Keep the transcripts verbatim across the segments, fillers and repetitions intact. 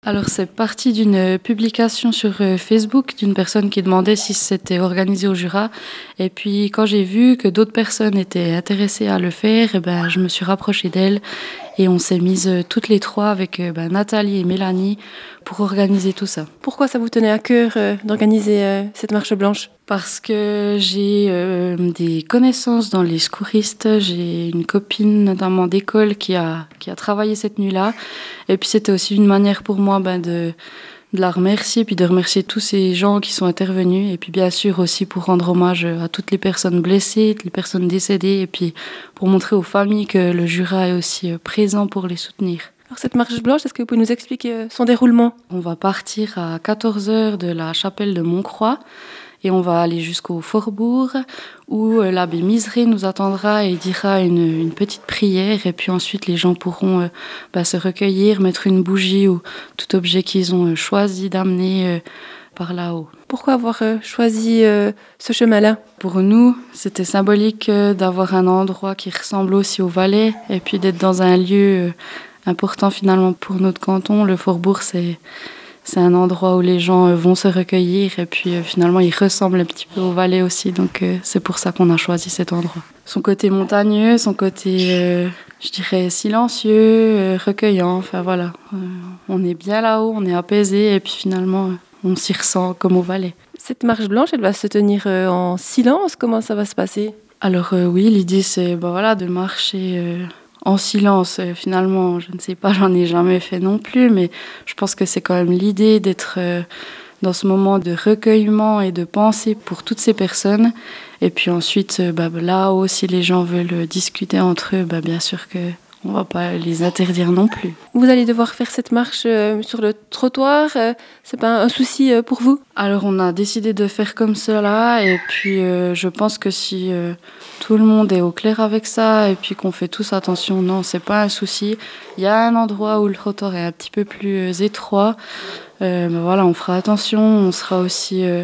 Alors c'est parti d'une publication sur Facebook d'une personne qui demandait si c'était organisé au Jura. Et puis quand j'ai vu que d'autres personnes étaient intéressées à le faire, et ben, je me suis rapprochée d'elles et on s'est mises toutes les trois avec ben, Nathalie et Mélanie pour organiser tout ça. Pourquoi ça vous tenait à cœur euh, d'organiser euh, cette marche blanche ? Parce que j'ai euh, des connaissances dans les secouristes, j'ai une copine notamment d'école qui a, qui a travaillé cette nuit-là. Et puis c'était aussi une manière pour moi ben, de, de la remercier, puis de remercier tous ces gens qui sont intervenus. Et puis bien sûr aussi pour rendre hommage à toutes les personnes blessées, toutes les personnes décédées, et puis pour montrer aux familles que le Jura est aussi présent pour les soutenir. Alors cette marche blanche, est-ce que vous pouvez nous expliquer son déroulement ? On va partir à quatorze heures de la chapelle de Montcroix. Et on va aller jusqu'au Faubourg où l'abbé Miseré nous attendra et dira une, une petite prière. Et puis ensuite, les gens pourront euh, bah, se recueillir, mettre une bougie ou tout objet qu'ils ont choisi d'amener euh, par là-haut. Pourquoi avoir euh, choisi euh, ce chemin-là ? Pour nous, c'était symbolique euh, d'avoir un endroit qui ressemble aussi au Valais et puis d'être dans un lieu euh, important finalement pour notre canton. Le Faubourg, c'est... C'est un endroit où les gens vont se recueillir et puis euh, finalement il ressemble un petit peu au Valais aussi, donc euh, c'est pour ça qu'on a choisi cet endroit. Son côté montagneux, son côté, euh, je dirais, silencieux, euh, recueillant, enfin voilà. Euh, on est bien là-haut, on est apaisé et puis finalement euh, on s'y ressent comme au Valais. Cette marche blanche, elle va se tenir euh, en silence, comment ça va se passer ? Alors euh, oui, l'idée c'est bah, voilà, de marcher... Euh, en silence, euh, finalement, je ne sais pas, j'en ai jamais fait non plus, mais je pense que c'est quand même l'idée d'être euh, dans ce moment de recueillement et de pensée pour toutes ces personnes. Et puis ensuite, euh, bah, là-haut, si les gens veulent discuter entre eux, bah, bien sûr qu'on ne va pas les interdire non plus. Vous allez devoir faire cette marche euh, sur le trottoir, euh, c'est pas un souci euh, pour vous ? Alors on a décidé de faire comme cela et puis euh, je pense que si euh, tout le monde est au clair avec ça et puis qu'on fait tous attention, non, c'est pas un souci. Il y a un endroit où le trottoir est un petit peu plus euh, étroit. Euh, ben voilà, on fera attention, on sera aussi euh,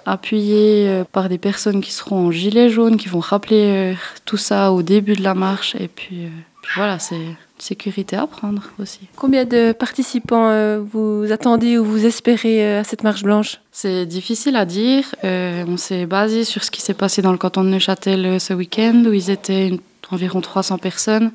appuyé euh, par des personnes qui seront en gilet jaune, qui vont rappeler euh, tout ça au début de la marche et puis, euh, puis voilà, c'est sécurité à prendre aussi. Combien de participants euh, vous attendez ou vous espérez euh, à cette marche blanche ? C'est difficile à dire. Euh, on s'est basé sur ce qui s'est passé dans le canton de Neuchâtel ce week-end, où ils étaient une, environ trois cents personnes.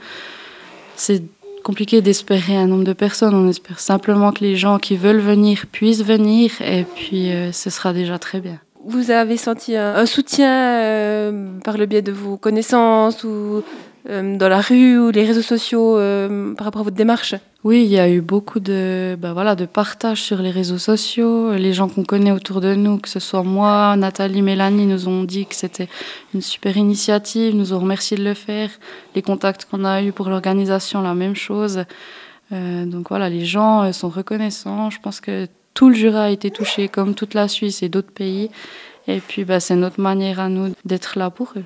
C'est compliqué d'espérer un nombre de personnes. On espère simplement que les gens qui veulent venir puissent venir, et puis euh, ce sera déjà très bien. Vous avez senti un, un soutien euh, par le biais de vos connaissances ou euh, dans la rue ou les réseaux sociaux euh, par rapport à votre démarche ? Oui, il y a eu beaucoup de, ben voilà, de partage sur les réseaux sociaux. Les gens qu'on connaît autour de nous, que ce soit moi, Nathalie, Mélanie, nous ont dit que c'était une super initiative, nous ont remercié de le faire. Les contacts qu'on a eus pour l'organisation, la même chose. Euh, donc voilà, les gens sont reconnaissants. Je pense que tout le Jura a été touché, comme toute la Suisse et d'autres pays. Et puis ben, c'est notre manière à nous d'être là pour eux.